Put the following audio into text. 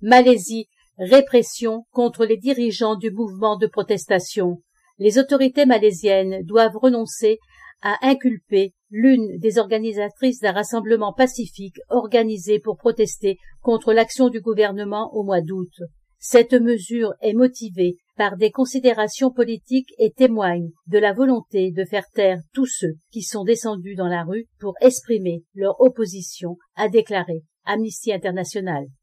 Malaisie, répression contre les dirigeants du mouvement de protestation. Les autorités malaisiennes doivent renoncer à inculper l'une des organisatrices d'un rassemblement pacifique organisé pour protester contre l'action du gouvernement au mois d'août. Cette mesure est motivée par des considérations politiques et témoigne de la volonté de faire taire tous ceux qui sont descendus dans la rue pour exprimer leur opposition, a déclaré Amnesty International.